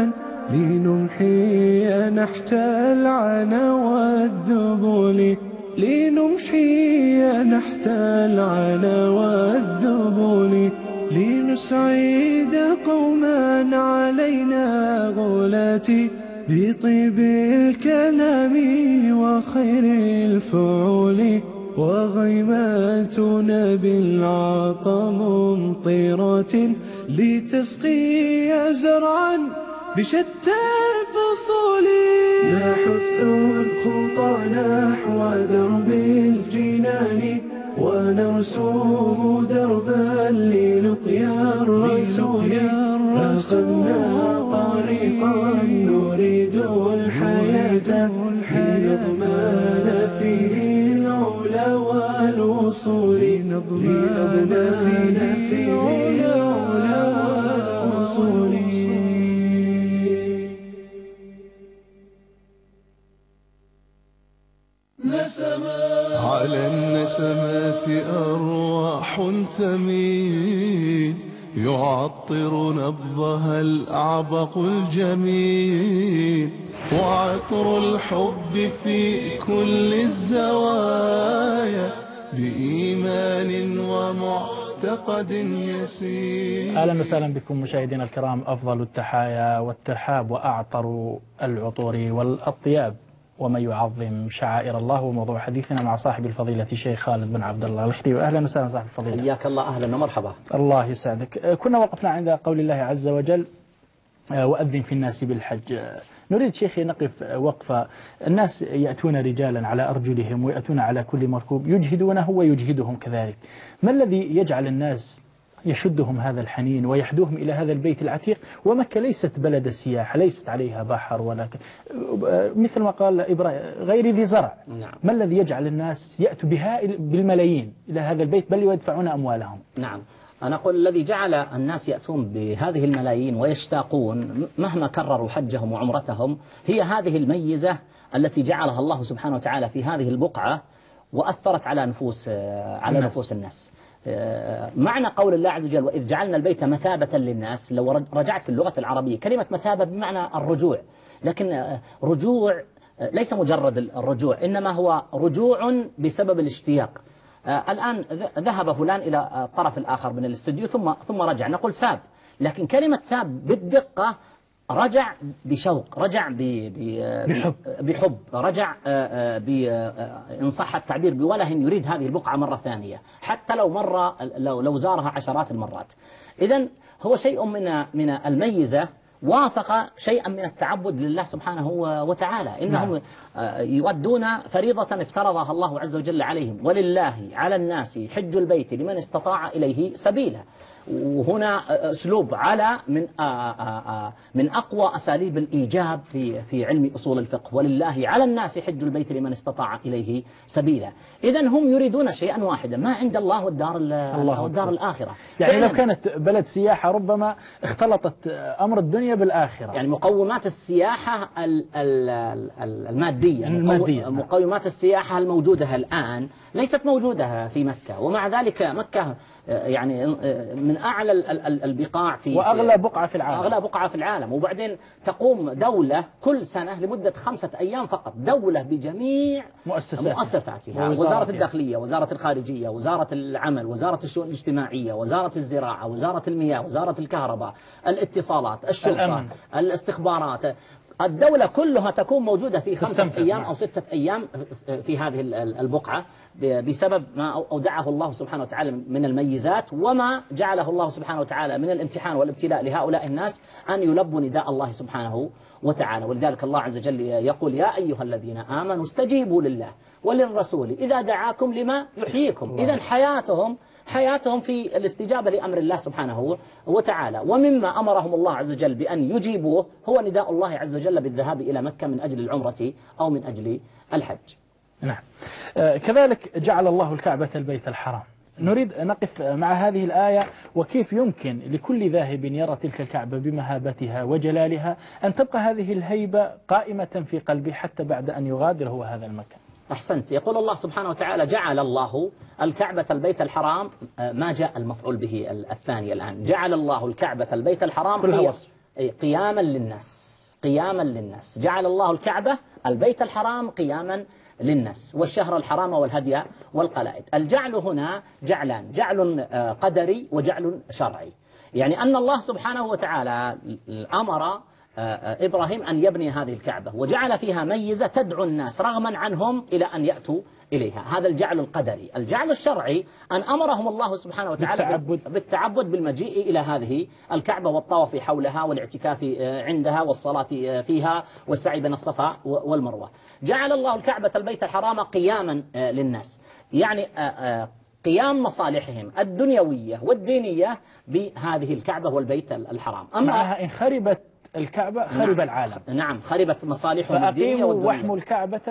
لنمحي نحت العنا والذبول. لنمحي نحت العنا والذبول. لنسعد قوما علينا غلاتي، بطيب الكلام وخير الفعول. وغيماتنا بالعطا ممطرة، لتسقي زرعا بشتى الفصول. نحث الخطى نحو درب الجنان، ونرسم دربا للقيا الرسول. أخذنا طريقا نريد الحياة، لنضمن فيه العلا والوصول. لنضمن فيه العلا والوصول. على النسمات أرواح تميل، يعطر نبضها الأعبق الجميل. وعطر الحب في كل الزوايا، بإيمان ومعتقد يسير. أهلا وسهلا بكم مشاهدينا الكرام، أفضل التحايا والترحاب وأعطر العطور والأطياب ومن يعظم شعائر الله. وموضوع حديثنا مع صاحب الفضيلة الشيخ خالد بن عبد الله الخديوي. أهلا وسهلا صاحب الفضيلة. حياك الله. أهلا ومرحبا. الله يسعدك. كنا وقفنا عند قول الله عز وجل وأذن في الناس بالحج. نريد شيخي نقف وقفة. الناس يأتون رجالا على أرجلهم ويأتون على كل مركوب، يجهدونه ويجهدهم كذلك. ما الذي يجعل الناس يشدهم هذا الحنين ويحدوهم إلى هذا البيت العتيق؟ ومكة ليست بلد السياحة، ليست عليها بحر ولا ك... مثل ما قال إبراهيم غير ذي زرع. نعم. ما الذي يجعل الناس يأتوا بها بالملايين إلى هذا البيت بل ويدفعون أموالهم؟ نعم. أنا أقول الذي جعل الناس يأتون بهذه الملايين ويشتاقون مهما كرروا حجهم وعمرتهم هي هذه الميزة التي جعلها الله سبحانه وتعالى في هذه البقعة وأثرت على نفوس على الناس. نفوس الناس. معنى قول الله عز وجل وإذ جعلنا البيت مثابة للناس، لو رجعت في اللغة العربية كلمة مثابة بمعنى الرجوع، لكن رجوع ليس مجرد الرجوع، إنما هو رجوع بسبب الاشتياق. الآن ذهب فلان إلى الطرف الآخر من الاستوديو ثم ثم رجع، نقول ثاب، لكن كلمة ثاب بالدقة رجع بشوق، رجع بحب, بحب رجع إن صح التعبير بوله يريد هذه البقعة مرة ثانية، حتى لو مر لو, لو زارها عشرات المرات. إذن هو شيء من من الميزة وافق شيئا من التعبد لله سبحانه وتعالى. إنهم يؤدون فريضة افترضها الله عز وجل عليهم، ولله على الناس حج البيت لمن استطاع إليه سبيلا. وهنا أسلوب على من من أقوى أساليب الإيجاب في في علم أصول الفقه، ولله على الناس حج البيت لمن استطاع إليه سبيلا. إذن هم يريدون شيئا واحدا، ما عند الله والدار الله والدار الآخرة. يعني لو كانت بلد سياحة ربما اختلطت أمر الدنيا بالآخرة. يعني مقومات السياحة المادية، المادية مقومات السياحة الموجودة الآن ليست موجودة في مكة، ومع ذلك مكة يعني من أعلى البقاع في وأغلى بقعة في العالم أغلى بقعة في العالم. وبعدين تقوم دولة كل سنة لمدة خمسة أيام فقط، دولة بجميع مؤسساتها, مؤسساتها. وزارة الداخلية، وزارة الخارجية، وزارة العمل، وزارة الشؤون الاجتماعية، وزارة الزراعة، وزارة المياه، وزارة الكهرباء، الاتصالات، الشرطة، الأمن، الاستخبارات. الدولة كلها تكون موجودة في خمسة أيام أو ستة أيام في هذه البقعة بسبب ما أودعه الله سبحانه وتعالى من الميزات، وما جعله الله سبحانه وتعالى من الامتحان والابتلاء لهؤلاء الناس أن يلبوا نداء الله سبحانه وتعالى. ولذلك الله عز وجل يقول: يا أيها الذين آمنوا استجيبوا لله وللرسول إذا دعاكم لما يحييكم. إذن حياتهم حياتهم في الاستجابة لأمر الله سبحانه وتعالى. ومما أمرهم الله عز وجل بأن يجيبوه هو نداء الله عز وجل بالذهاب إلى مكة من أجل العمرة أو من أجل الحج. نعم. كذلك جعل الله الكعبة البيت الحرام. نريد نقف مع هذه الآية، وكيف يمكن لكل ذاهب يرى تلك الكعبة بمهابتها وجلالها أن تبقى هذه الهيبة قائمة في قلبه حتى بعد أن يغادر هو هذا المكان. أحسنت. يقول الله سبحانه وتعالى: جعل الله الكعبة البيت الحرام. ما جاء المفعول به الثاني الآن؟ جعل الله الكعبة البيت الحرام قياما للناس، قياما للناس. جعل الله الكعبة البيت الحرام قياما للناس، والشهر الحرام والهدي والقلائد. الجعل هنا جعلان: جعل قدري وجعل شرعي. يعني أن الله سبحانه وتعالى أمر إبراهيم أن يبني هذه الكعبة وجعل فيها ميزة تدعو الناس رغما عنهم إلى أن يأتوا إليها. هذا الجعل القدري. الجعل الشرعي أن أمرهم الله سبحانه وتعالى بالتعبد, بالتعبد بالمجيء إلى هذه الكعبة والطواف حولها والاعتكاف عندها والصلاة فيها والسعي بين الصفا والمروة. جعل الله الكعبة البيت الحرام قياما للناس، يعني قيام مصالحهم الدنيوية والدينية بهذه الكعبة والبيت الحرام. أما معها إن خربت الكعبة خرب نعم. العالم. نعم، خربت مصالحهم الدينية والدنيا. واحموا الكعبة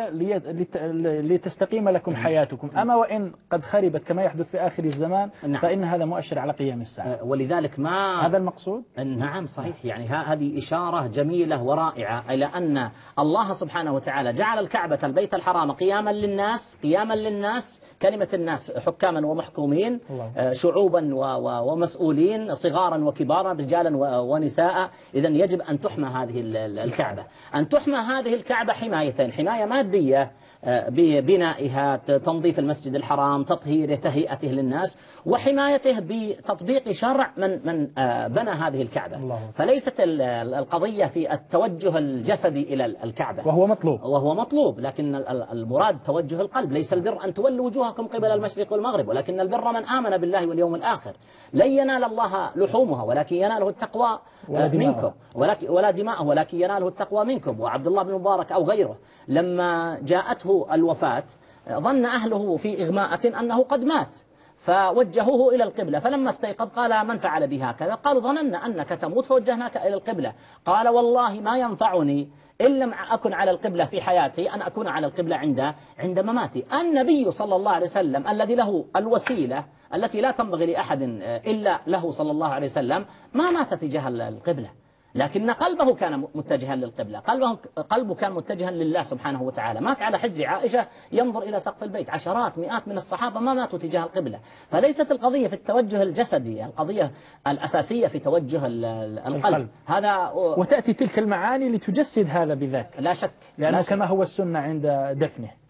لتستقيم لكم حياتكم. أما وإن قد خربت كما يحدث في آخر الزمان نعم. فإن هذا مؤشر على قيام الساعة. ولذلك ما هذا المقصود. نعم صحيح. يعني هذه إشارة جميلة ورائعة إلى أن الله سبحانه وتعالى جعل الكعبة البيت الحرام قياما للناس، قياما للناس. كلمة الناس حكاما ومحكومين، شعوبا ومسؤولين، صغارا وكبارا، رجالا ونساء. إذن يجب أن تحمى هذه الكعبة، أن تحمى هذه الكعبة حمايتين: حماية مادية ببنائها، تنظيف المسجد الحرام، تطهيره، تهيئته للناس، وحمايته بتطبيق شرع من من بنى هذه الكعبة. الله. فليست القضية في التوجه الجسدي إلى الكعبة، وهو مطلوب وهو مطلوب لكن المراد توجه القلب. ليس البر أن تولوا وجوهكم قبل المشرق والمغرب، ولكن البر من آمن بالله واليوم الآخر. لن ينال الله لحومها ولكن يناله التقوى منكم، ولا دماءه ولكن يناله التقوى منكم. وعبد الله بن مبارك أو غيره لما جاءته الوفاة ظن أهله في إغماءة أنه قد مات، فوجهوه إلى القبلة. فلما استيقظ قال: من فعل بهكذا؟ قالوا: ظننا أنك تموت فوجهناك إلى القبلة. قال: والله ما ينفعني إن لم أكن على القبلة في حياتي أن أكون على القبلة عند عند مماتي. النبي صلى الله عليه وسلم الذي له الوسيلة التي لا تنبغي لأحد إلا له صلى الله عليه وسلم ما مات تجاه القبلة، لكن قلبه كان متجها للقبلة، قلبه قلبه كان متجها لله سبحانه وتعالى. مات على حجر عائشة ينظر إلى سقف البيت. عشرات مئات من الصحابة ما ماتوا تجاه القبلة. فليست القضية في التوجه الجسدي، القضية الأساسية في توجه القلب, القلب. هذا وتأتي تلك المعاني لتجسد هذا بذاك، لا شك، لأنه لا شك. كما هو السنة عند دفنه.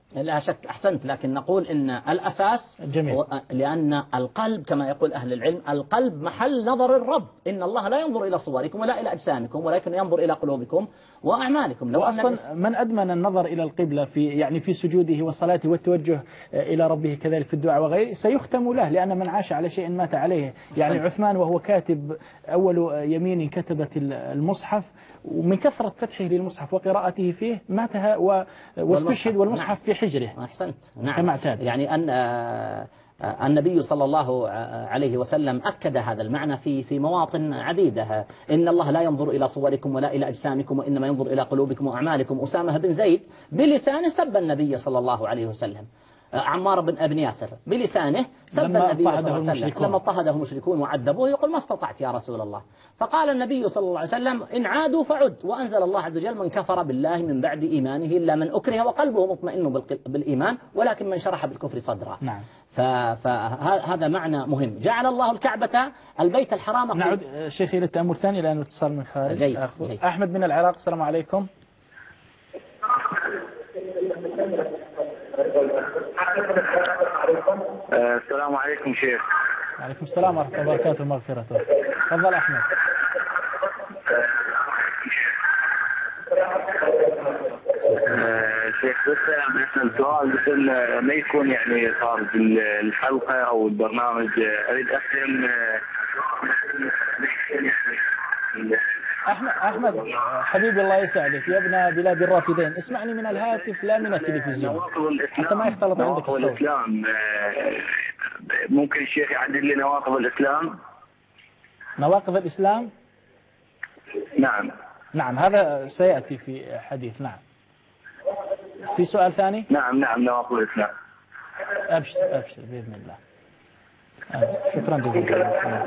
لا شك أحسنت، لكن نقول إن الأساس جميل. لأن القلب كما يقول أهل العلم القلب محل نظر الرب، إن الله لا ينظر إلى صوركم ولا إلى أجسامكم ولكن ينظر إلى قلوبكم وأعمالكم. لو وأصلا من أدمن النظر إلى القبلة في يعني في سجوده وصلاته والتوجه إلى ربه كذلك في الدعاء وغيره سيختم له، لأن من عاش على شيء مات عليه. يعني أحسنت. عثمان وهو كاتب أول يمين كتبت المصحف، ومن كثرة فتحه للمصحف وقراءته فيه ماتها واستشهد والمصحف نعم. في حجره. أحسنت. نعم. كما اعتاد. يعني أن النبي صلى الله عليه وسلم أكد هذا المعنى في في مواطن عديدة، إن الله لا ينظر إلى صوركم ولا إلى أجسامكم وإنما ينظر إلى قلوبكم وأعمالكم. أسامة بن زيد بلسانه سب النبي صلى الله عليه وسلم. عمار بن ابن ياسر بلسانه سب النبي صلى الله عليه وسلم لما اضطهده المشركون وعذبوه، يقول ما استطعت يا رسول الله. فقال النبي صلى الله عليه وسلم إن عادوا فعد، وأنزل الله عز وجل من كفر بالله من بعد إيمانه إلا من أكره وقلبه مطمئن بالإيمان ولكن من شرح بالكفر صدرا. نعم. فهذا معنى مهم. جعل الله الكعبة البيت الحرام. نعود شيخي إلى التأمل ثاني لأن اتصال من خارج. جيد. جيد. أحمد من العراق، السلام عليكم. السلام عليكم شيخ. وعليكم السلام ورحمة الله وبركاته ومغفرته. تفضل أحمد. شيخ بس أسأل سؤال بس ما يكون يعني خارج الحلقة أو البرنامج، أريد أفهم. أحمد أحمد حبيبي الله يسعدك يا ابن بلاد الرافدين، اسمعني من الهاتف لا من التلفزيون حتى ما يختلط عندك الصوت. الإسلام ممكن الشيخ يعدل لي نواقض الإسلام؟ نواقض الإسلام؟ نعم. نعم هذا سيأتي في حديث. نعم. في سؤال ثاني؟ نعم نعم نواقض الإسلام. أبشر أبشر بإذن الله. آه. شكرا جزيلا.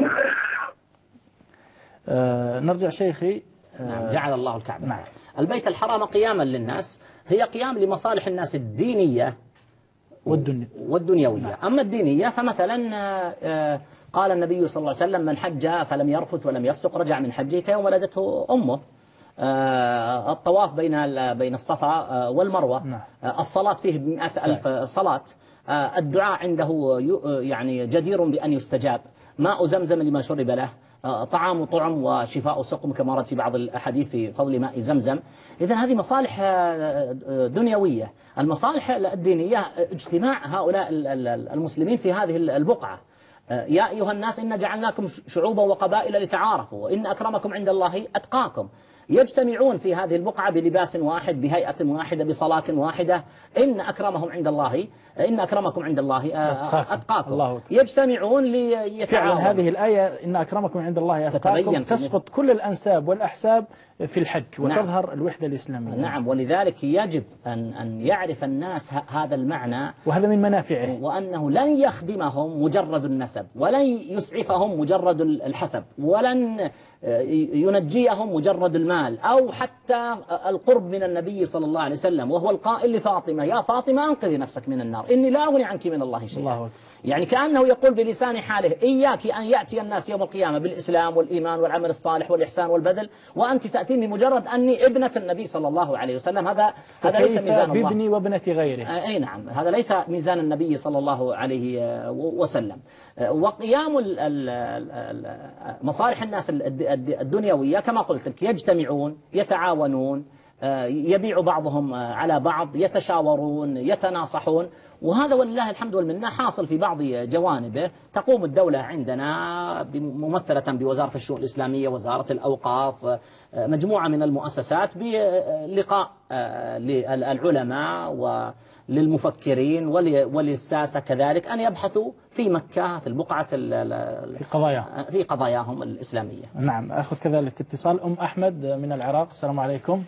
آه. نرجع شيخي. آه. نعم. جعل الله الكعبة. نعم. البيت الحرام قياما للناس، هي قيام لمصالح الناس الدينية والدنيا والدنيوية. نعم. أما الدينية فمثلا آه قال النبي صلى الله عليه وسلم من حج فلم يرفث ولم يفسق رجع من حجه كيوم ولدته أمه. آه الطواف بين بين الصفا والمروة. نعم. آه الصلاة فيه بمئة ألف صلاة. آه الدعاء عنده يعني جدير بأن يستجاب. ماء زمزم لما شرب له، آه طعام طعم وشفاء سقم كما ورد في بعض الأحاديث في فضل ماء زمزم. إذن هذه مصالح دنيوية. المصالح الدينية اجتماع هؤلاء المسلمين في هذه البقعة. يا أيها الناس إن جعلناكم شعوبا وقبائل لتعارفوا وإن أكرمكم عند الله أتقاكم. يجتمعون في هذه البقعة بلباس واحد بهيئة واحدة بصلاة واحدة. إن أكرمهم عند الله إن أكرمكم عند الله أتقاكم. الله يجتمعون ليتعاونوا. فعلا هذه الآية إن أكرمكم عند الله أتقاكم تسقط كل الأنساب والأحساب في الحج وتظهر نعم. الوحدة الإسلامية. نعم. ولذلك يجب أن أن يعرف الناس هذا المعنى، وهذا من منافعه، وأنه لن يخدمهم مجرد النسب ولن يسعفهم مجرد الحسب ولن ينجيهم مجرد المال أو حتى القرب من النبي صلى الله عليه وسلم، وهو القائل لفاطمة يا فاطمة أنقذي نفسك من النار إني لا أغني عنك من الله شيئا. الله. يعني كأنه يقول بلسان حاله إياك أن يأتي الناس يوم القيامة بالإسلام والإيمان والعمل الصالح والإحسان والبذل وأنت تأتيني مجرد أني ابنة النبي صلى الله عليه وسلم. هذا هذا ليس ميزان الله. بابني وابنة غيره. أي نعم. هذا ليس ميزان النبي صلى الله عليه وسلم. وقيام مصالح الناس الدنيوية كما قلت لك يجتمعون يتعاونون يبيع بعضهم على بعض يتشاورون يتناصحون، وهذا ولله الحمد والمنة حاصل في بعض جوانبه. تقوم الدولة عندنا ممثلة بوزارة الشؤون الإسلامية وزارة الأوقاف مجموعة من المؤسسات بلقاء للعلماء وللمفكرين وللساسة كذلك أن يبحثوا في مكة في البقعة في قضايا في قضاياهم الإسلامية. نعم. أخذ كذلك اتصال أم أحمد من العراق. السلام عليكم.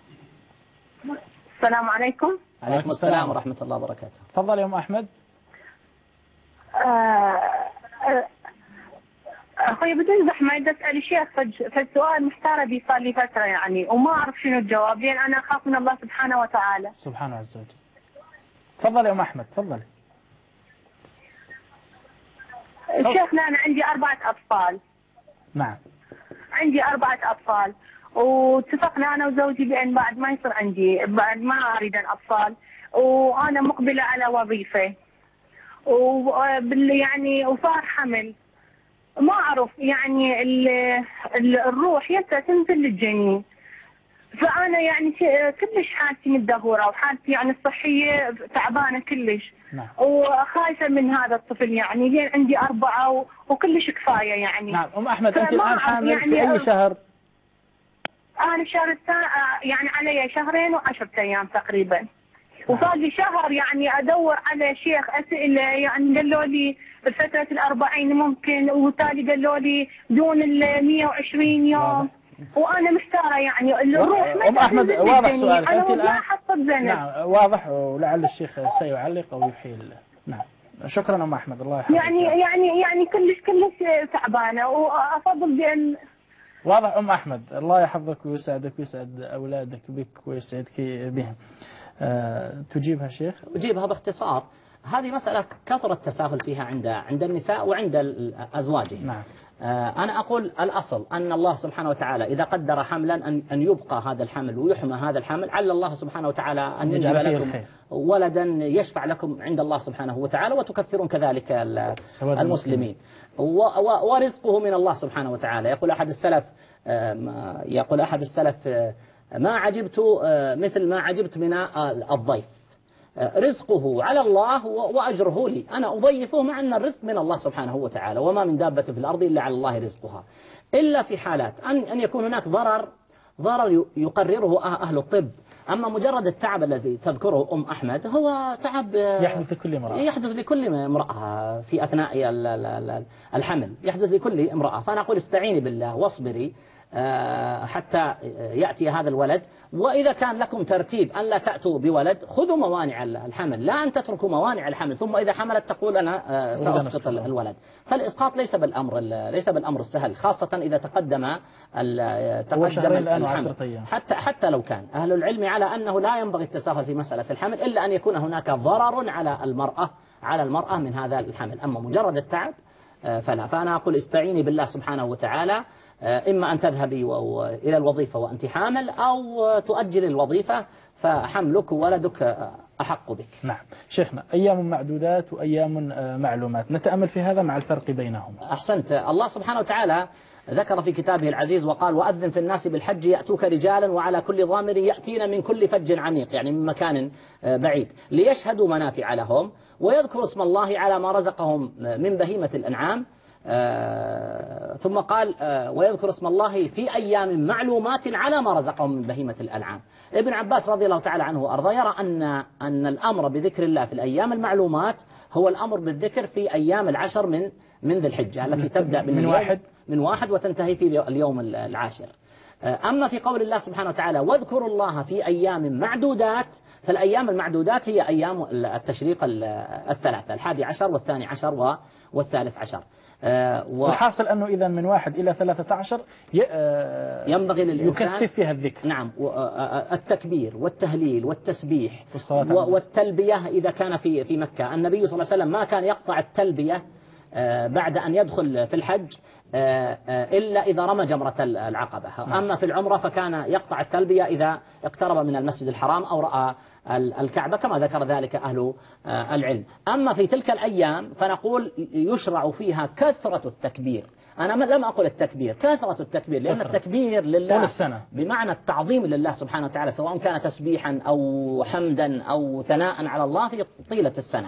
السلام عليكم. عليكم السلام ورحمة الله وبركاته. تفضل يا أم أحمد. أخوي بدون زحمة بدي أسأل الشيخ فالسؤال محتارة بي صار لي فترة يعني وما أعرف شنو الجواب لأن أنا أخاف من الله سبحانه وتعالى. سبحانه عز وجل. تفضل يا أم أحمد تفضل. شيخنا أنا عندي أربعة أطفال. نعم. عندي أربعة أطفال واتفقنا أنا وزوجي بأن بعد ما يصير عندي بعد ما أريد الأطفال وأنا مقبلة على وظيفة وبال يعني وصار حمل، ما أعرف يعني ال ال الروح يسا تنزل للجنين، فأنا يعني كلش حالتي متدهورة وحالتي يعني الصحية تعبانة كلش. نعم. وخايفة من هذا الطفل يعني لين عندي أربعة وكلش كفاية يعني. نعم أم أحمد أنت الآن حامل يعني في أي شهر؟ أنا الشهر الثاني يعني علي شهرين وعشرة أيام تقريبا. وصار لي شهر يعني أدور على شيخ أسئلة، يعني قالوا لي فترة الأربعين ممكن، وتالي قالوا لي دون ال مئة وعشرين يوم، وأنا محتارة يعني الروح. أم أحمد واضح سؤالك أنت الآن. نعم واضح، ولعل الشيخ سيعلق أو يحيل. نعم شكرا أم أحمد، الله يحفظك. يعني يعني يعني كلش كلش تعبانة، وأفضل بأن. واضح أم أحمد، الله يحفظك ويسعدك ويسعد أولادك بك ويسعدك بهم. أه تجيبها شيخ؟ أجيبها باختصار. هذه مسألة كثر التساهل فيها عند عند النساء وعند أزواجهم. نعم. أنا أقول الأصل أن الله سبحانه وتعالى إذا قدر حملا أن أن يبقى هذا الحمل ويحمى هذا الحمل، على الله سبحانه وتعالى أن يجعل لكم ولدا يشفع لكم عند الله سبحانه وتعالى، وتكثرون كذلك المسلمين، ورزقه من الله سبحانه وتعالى. يقول أحد السلف يقول أحد السلف ما عجبت مثل ما عجبت من الضيف، رزقه على الله وأجره لي، أنا أضيفه مع أن الرزق من الله سبحانه وتعالى، وما من دابة في الأرض إلا على الله رزقها، إلا في حالات أن أن يكون هناك ضرر ضرر يقرره أهل الطب. أما مجرد التعب الذي تذكره أم أحمد هو تعب يحدث لكل امرأة، يحدث لكل امرأة في أثناء الحمل، يحدث لكل امرأة. فأنا أقول استعيني بالله واصبري حتى يأتي هذا الولد. وإذا كان لكم ترتيب أن لا تأتوا بولد، خذوا موانع الحمل، لا أن تتركوا موانع الحمل ثم إذا حملت تقول أنا سأسقط الولد. فالإسقاط ليس بالأمر ليس بالأمر السهل، خاصة إذا تقدم تقدم الحمل. حتى حتى لو كان أهل العلم على أنه لا ينبغي التساهل في مسألة الحمل، إلا أن يكون هناك ضرر على المرأة على المرأة من هذا الحمل. أما مجرد التعب فلا. فأنا أقول استعيني بالله سبحانه وتعالى، إما أن تذهبي إلى الوظيفة وأنت حامل، أو تؤجل الوظيفة، فحملك وولدك أحق بك. نعم شيخنا، أيام معدودات وأيام معلومات، نتأمل في هذا مع الفرق بينهم. أحسنت. الله سبحانه وتعالى ذكر في كتابه العزيز وقال وأذن في الناس بالحج يأتوك رجالا وعلى كل ضامر يأتين من كل فج عميق، يعني من مكان بعيد، ليشهدوا منافع لهم ويذكروا اسم الله على ما رزقهم من بهيمة الأنعام. آه ثم قال آه ويذكر اسم الله في أيام معلومات على ما رزقهم من بهيمة الأنعام. ابن عباس رضي الله تعالى عنه وأرضاه يرى أن أن الأمر بذكر الله في الأيام المعلومات هو الأمر بالذكر في أيام العشر من من ذي الحجة التي تبدأ من, من واحد من واحد وتنتهي في اليوم العاشر. أما في قول الله سبحانه وتعالى واذكروا الله في أيام معدودات، فالأيام المعدودات هي أيام التشريق الثلاثة، الحادي عشر والثاني عشر والثالث عشر. و... الحاصل أنه إذا من واحد إلى ثلاثة عشر ي... ينبغي للإنسان يكثف فيها الذكر. نعم، التكبير والتهليل والتسبيح والتلبية. إذا كان في في مكة النبي صلى الله عليه وسلم ما كان يقطع التلبية بعد أن يدخل في الحج إلا إذا رمى جمرة العقبة. أما في العمرة فكان يقطع التلبية إذا اقترب من المسجد الحرام أو رأى الكعبة، كما ذكر ذلك أهل العلم. أما في تلك الأيام فنقول يشرع فيها كثرة التكبير. أنا لم أقل التكبير، كثرة التكبير، لأن التكبير لله بمعنى التعظيم لله سبحانه وتعالى، سواء كان تسبيحا أو حمدا أو ثناء على الله في طيلة السنة.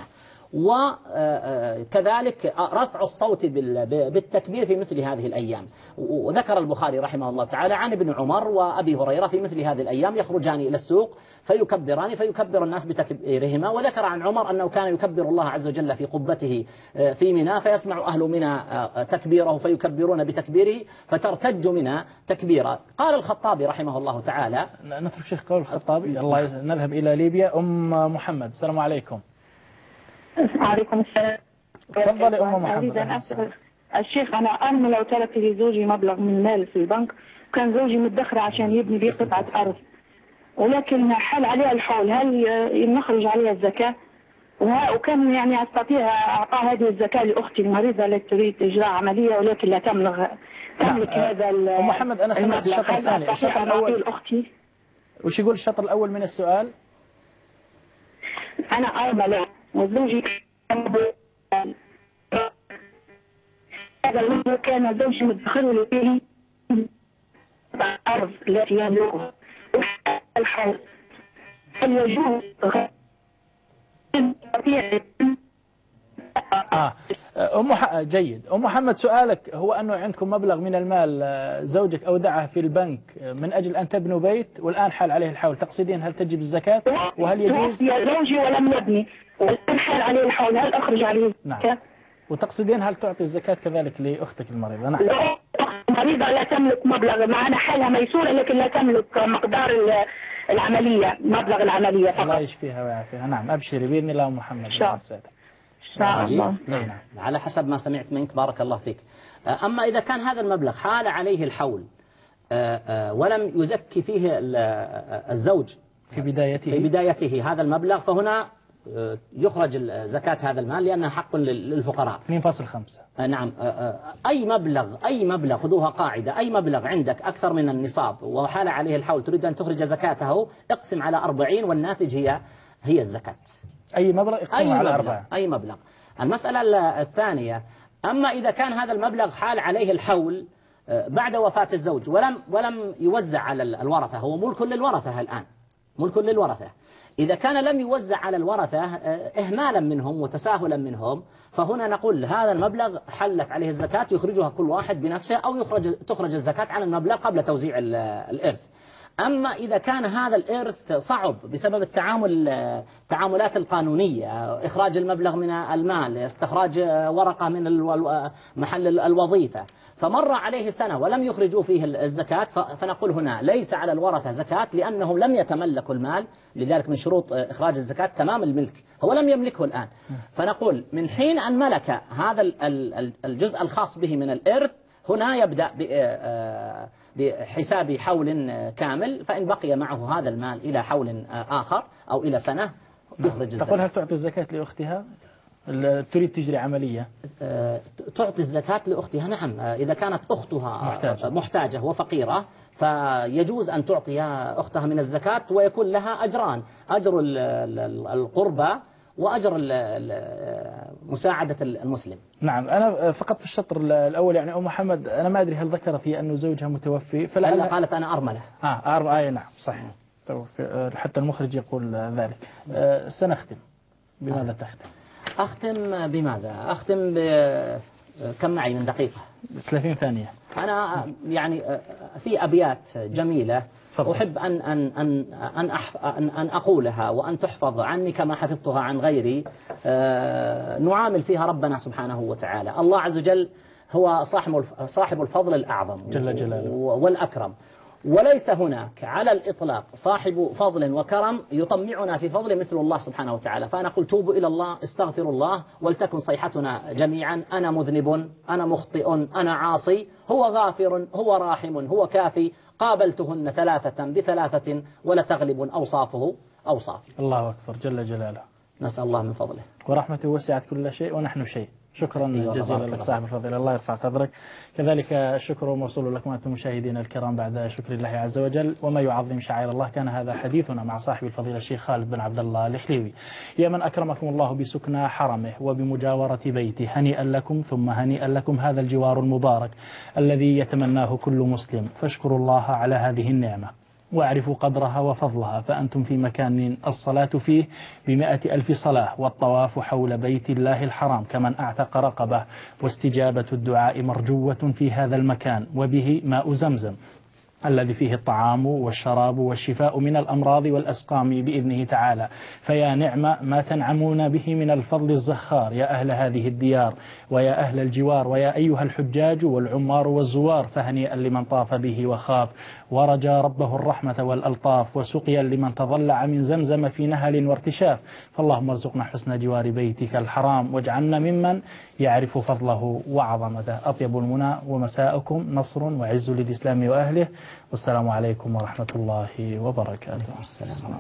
وكذلك رفع الصوت بالتكبير في مثل هذه الأيام. وذكر البخاري رحمه الله تعالى عن ابن عمر وأبي هريرة في مثل هذه الأيام يخرجان إلى السوق فيكبران فيكبر الناس بتكبيرهما. وذكر عن عمر أنه كان يكبر الله عز وجل في قبته في منى فيسمع أهل منى تكبيره فيكبرون بتكبيره فترتج منى تكبيرا. قال الخطابي رحمه الله تعالى، نترك شيخ قول الخطابي. الله نذهب إلى ليبيا. أم محمد السلام عليكم. عليكم السلام. تفضلي أم محمد. أريد أن أسأل الشيخ، أنا أرملة وتركت لزوجي مبلغ من المال في البنك، كان زوجي مدخر عشان يبني بيه قطعة أرض، ولكن حل عليها الحول، هل نخرج عليها الزكاة؟ وكان يعني أستطيع أعطاء هذه الزكاة لأختي المريضة التي تريد إجراء عملية ولكن لا تملك تملك هذا أم محمد أنا سمعت الشطر الثاني. الشطر الأول أختي وش يقول الشطر الأول من السؤال؟ أنا أرملة وزوجي هذا المبلغ كان زوجي مدخره لي الأرض التي يملكها الحول. هل يجوز آه. أم ح... جيد. أم محمد، سؤالك هو أنه عندكم مبلغ من المال زوجك أودعه في البنك من أجل أن تبنوا بيت والآن حال عليه الحول، تقصدين هل تجب الزكاة وهل يجوز؟ يا زوجي ولم يبني والآن حال عليه الحول، هل أخرج عليه الزكاة؟ نعم. وتقصدين هل تعطي الزكاة كذلك لأختك المريضة؟ نعم. لا، المريضة لا تملك مبلغ، معنا حالها ميسورة لكن لا تملك مقدار العملية، مبلغ العملية فقط. الله يشفيها ويعافيها. نعم، أبشري بإذن الله أم محمد. إن شاء الله. نعم. على حسب ما سمعت منك بارك الله فيك. أما إذا كان هذا المبلغ حال عليه الحول ولم يزكي فيه الزوج في بدايته في بدايته هذا المبلغ، فهنا يخرج زكاة هذا المال لأنها حق للفقراء. اثنين فاصلة خمسة. نعم. أي مبلغ أي مبلغ خذوها قاعدة، أي مبلغ عندك أكثر من النصاب وحال عليه الحول تريد أن تخرج زكاته، اقسم على أربعين والناتج هي هي الزكاة. أي مبلغ اقسمه على أربعة. أي مبلغ. المسألة الثانية، أما إذا كان هذا المبلغ حال عليه الحول بعد وفاة الزوج ولم ولم يوزع على الورثة، هو ملك للورثة الآن، ملك للورثة. إذا كان لم يوزع على الورثة إهمالا منهم وتساهلا منهم، فهنا نقول هذا المبلغ حلت عليه الزكاة، يخرجها كل واحد بنفسه أو يخرج تخرج الزكاة على المبلغ قبل توزيع الإرث. أما إذا كان هذا الإرث صعب بسبب التعامل التعاملات القانونية، إخراج المبلغ من المال، استخراج ورقة من محل الوظيفة، فمر عليه سنة ولم يخرجوا فيه الزكاة، فنقول هنا ليس على الورثة زكاة لأنهم لم يتملكوا المال، لذلك من شروط إخراج الزكاة تمام الملك، هو لم يملكه الآن. فنقول من حين أن ملك هذا الجزء الخاص به من الإرث، هنا يبدأ بحساب حول كامل، فإن بقي معه هذا المال إلى حول آخر أو إلى سنة يخرج الزكاة. تقول هل تعطي الزكاة لأختها؟ تريد تجري عملية؟ تعطي الزكاة لأختها، نعم. إذا كانت أختها محتاجة, محتاجة وفقيرة فيجوز أن تعطي أختها من الزكاة، ويكون لها أجران، أجر القربى وأجر مساعدة المسلم. نعم. أنا فقط في الشطر الأول يعني أم محمد أنا ما أدري هل ذكرت هي أنه زوجها متوفي، فلا قالت أنا أرملة. آه أرملة. آه نعم صحيح، حتى المخرج يقول ذلك. آه سنختم. بماذا آه. تختم؟ أختم بماذا؟ أختم ب كم معي من دقيقة؟ ثلاثين ثانية. أنا يعني في أبيات جميلة فضل. أحب أن أن أن أن, أن أن أقولها وأن تحفظ عني كما حفظتها عن غيري. نعامل فيها ربنا سبحانه وتعالى. الله عز وجل هو صاحب صاحب الفضل الأعظم جل جلاله والأكرم، وليس هناك على الإطلاق صاحب فضل وكرم يطمعنا في فضل مثل الله سبحانه وتعالى. فأنا قلت توبوا إلى الله، استغفروا الله، ولتكن صيحتنا جميعا: أنا مذنب، أنا مخطئ، أنا عاصي، هو غافر، هو راحم، هو كافي، قابلتهن ثلاثة بثلاثة ولتغلب أوصافه أوصافي. الله أكبر جل جلاله. نسأل الله من فضله. ورحمته وسعت كل شيء ونحن شيء. شكرا جزيلا لك صاحب الفضيلة، الله يرفع قدرك. كذلك الشكر موصول لكم أنتم مشاهدينا الكرام بعد شكر الله عز وجل. وما يعظم شعائر الله. كان هذا حديثنا مع صاحب الفضيلة الشيخ خالد بن عبد الله الحليوي. يا من أكرمكم الله بسكنى حرمه وبمجاورة بيته، هنيئا لكم ثم هنيئا لكم هذا الجوار المبارك الذي يتمناه كل مسلم. فاشكروا الله على هذه النعمة واعرفوا قدرها وفضلها، فأنتم في مكان الصلاة فيه بمئة ألف صلاة، والطواف حول بيت الله الحرام كمن أعتق رقبة، واستجابة الدعاء مرجوة في هذا المكان، وبه ماء زمزم الذي فيه الطعام والشراب والشفاء من الأمراض والأسقام بإذنه تعالى. فيا نعم ما تنعمون به من الفضل الزخار يا أهل هذه الديار ويا أهل الجوار ويا أيها الحجاج والعمار والزوار. فهنيئا لمن طاف به وخاف ورجى ربه الرحمة والألطاف، وسقيا لمن تضلع من زمزم في نهل وارتشاف. فاللهم ارزقنا حسن جوار بيتك الحرام، واجعلنا ممن يعرف فضله وعظمته. أطيب المنى ومساءكم نصر وعز للإسلام وأهله، والسلام عليكم ورحمة الله وبركاته. السلام.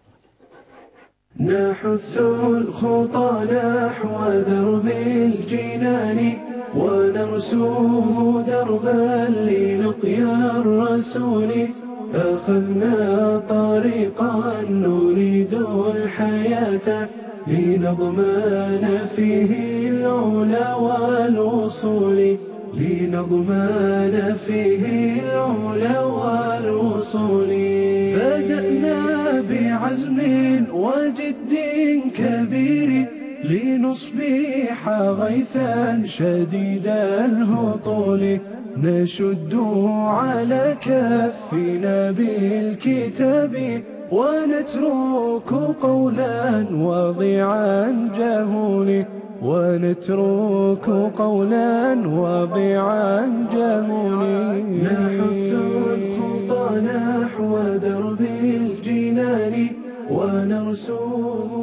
نحث الخطى نحو درب الجنان ونرسوه دربا للقيا الرسول. أخذنا طريقا نريد الحياة لنضمن فيه العلا والوصول لنضمن فيه العلا والوصول بدأنا بعزم وجد كبير لنصبح غيثا شديد الهطول نشد على كفنا بالكتاب ونترك قولا وضيعا جهول ونترك قولا وضيعا جهول نحث الخطى نحو درب الجنان ونرسوم